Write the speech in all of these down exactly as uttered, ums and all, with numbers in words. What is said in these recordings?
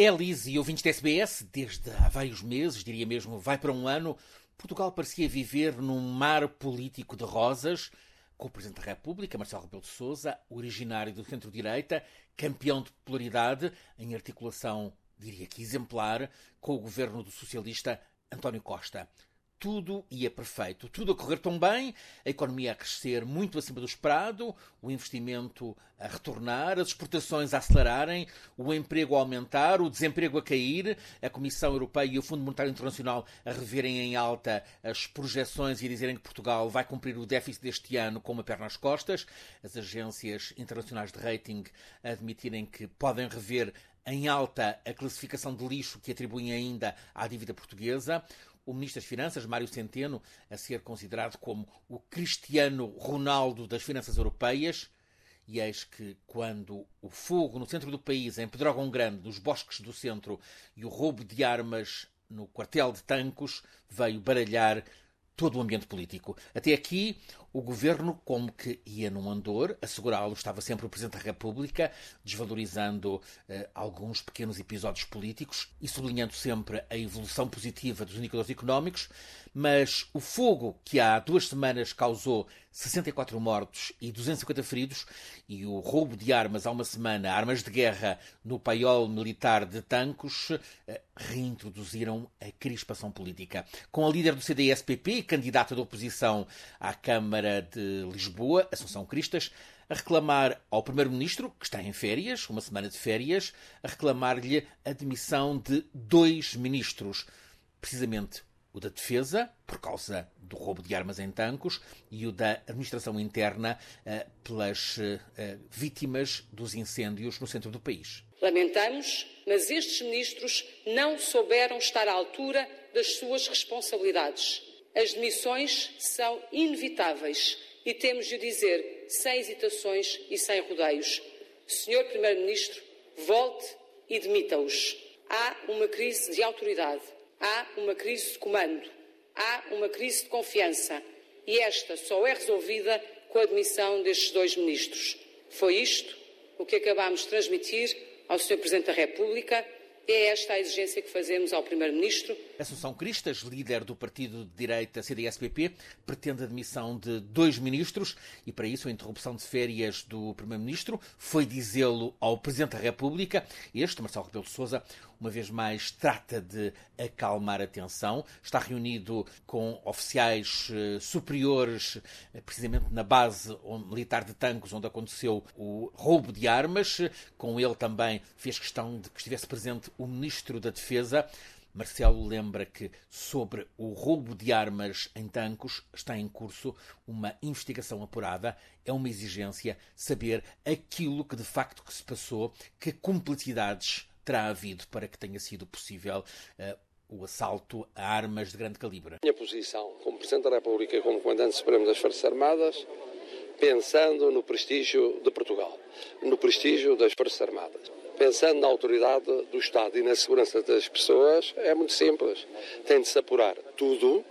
Elise e ouvintes da S B S, desde há vários meses, diria mesmo, vai para um ano, Portugal parecia viver num mar político de rosas, com o Presidente da República, Marcelo Rebelo de Sousa, originário do centro-direita, campeão de popularidade, em articulação, diria que exemplar, com o governo do socialista António Costa. Tudo ia perfeito, tudo a correr tão bem, a economia a crescer muito acima do esperado, o investimento a retornar, as exportações a acelerarem, o emprego a aumentar, o desemprego a cair, a Comissão Europeia e o Fundo Monetário Internacional a reverem em alta as projeções e a dizerem que Portugal vai cumprir o déficit deste ano com uma perna às costas, as agências internacionais de rating a admitirem que podem rever em alta a classificação de lixo que atribuem ainda à dívida portuguesa, o Ministro das Finanças, Mário Centeno, a ser considerado como o Cristiano Ronaldo das finanças europeias. E eis que, quando o fogo no centro do país, em Pedrógão Grande, nos bosques do centro, e o roubo de armas no quartel de Tancos, veio baralhar todo o ambiente político. Até aqui, o governo, como que ia num andor, a segurá-lo estava sempre o Presidente da República, desvalorizando eh, alguns pequenos episódios políticos e sublinhando sempre a evolução positiva dos indicadores económicos, mas o fogo que há duas semanas causou sessenta e quatro mortos e duzentos e cinquenta feridos e o roubo de armas há uma semana, armas de guerra no paiol militar de Tancos, eh, reintroduziram a crispação política. Com a líder do C D S P P, candidata da oposição à Câmara de Lisboa, Assunção Cristas, a reclamar ao Primeiro-Ministro, que está em férias, uma semana de férias, a reclamar-lhe a demissão de dois ministros, precisamente o da Defesa, por causa do roubo de armas em Tancos, e o da Administração Interna, eh, pelas eh, vítimas dos incêndios no centro do país. Lamentamos, mas estes ministros não souberam estar à altura das suas responsabilidades. As demissões são inevitáveis e temos de dizer sem hesitações e sem rodeios. senhor Primeiro-Ministro, volte e demita-os. Há uma crise de autoridade, há uma crise de comando, há uma crise de confiança e esta só é resolvida com a demissão destes dois ministros. Foi isto o que acabámos de transmitir ao senhor Presidente da República. É esta a exigência que fazemos ao Primeiro-Ministro. Assunção Cristas, líder do partido de direita C D S P P, pretende a demissão de dois ministros e, para isso, a interrupção de férias do Primeiro-Ministro foi dizê-lo ao Presidente da República. Este, Marcelo Rebelo de Sousa, uma vez mais, trata de acalmar a tensão. Está reunido com oficiais eh, superiores, eh, precisamente na base militar de Tancos, onde aconteceu o roubo de armas. Com ele também fez questão de que estivesse presente o Ministro da Defesa. Marcelo lembra que sobre o roubo de armas em Tancos está em curso uma investigação apurada. É uma exigência saber aquilo que de facto que se passou, que cumplicidades terá havido para que tenha sido possível uh, o assalto a armas de grande calibre. Minha posição como Presidente da República e como Comandante Supremo das Forças Armadas, pensando no prestígio de Portugal, no prestígio das Forças Armadas, pensando na autoridade do Estado e na segurança das pessoas, é muito simples. Tem de se apurar tudo,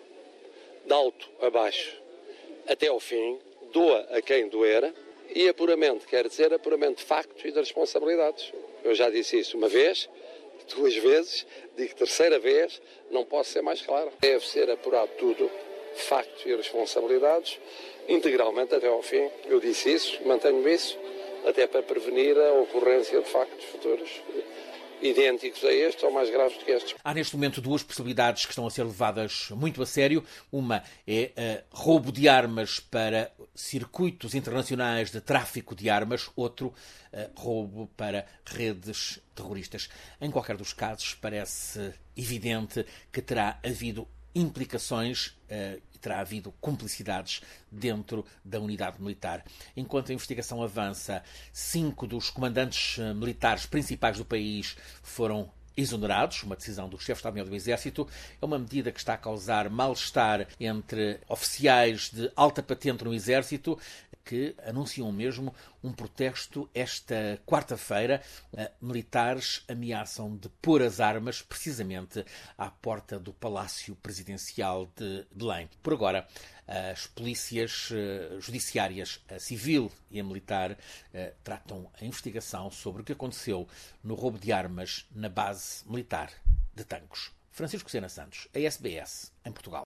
de alto a baixo, até ao fim, doa a quem doer, e apuramento quer dizer apuramento de factos e de responsabilidades. Eu já disse isso uma vez, duas vezes, digo terceira vez, não posso ser mais claro. Deve ser apurado tudo, factos e responsabilidades, integralmente até ao fim. Eu disse isso, mantenho isso, até para prevenir a ocorrência de factos futuros idênticos a estes ou mais graves do que estes. Há neste momento duas possibilidades que estão a ser levadas muito a sério. Uma é uh, roubo de armas para circuitos internacionais de tráfico de armas, outro uh, roubo para redes terroristas. Em qualquer dos casos, parece evidente que terá havido implicações uh, e terá havido cumplicidades dentro da unidade militar. Enquanto a investigação avança, cinco dos comandantes uh, militares principais do país foram exonerados, uma decisão do chefe de Estado-Maior do Exército. É uma medida que está a causar mal-estar entre oficiais de alta patente no Exército, que anunciam mesmo um protesto esta quarta-feira. Militares ameaçam de pôr as armas precisamente à porta do Palácio Presidencial de Belém. Por agora, as polícias judiciárias, a civil e a militar, tratam a investigação sobre o que aconteceu no roubo de armas na base militar de Tancos. Francisco Sena Santos, a S B S, em Portugal.